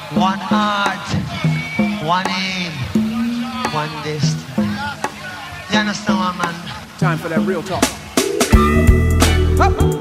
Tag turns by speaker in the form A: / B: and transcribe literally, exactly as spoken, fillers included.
A: one heart, one aim, one destiny. You understand what, man?
B: Time for that real talk. Up.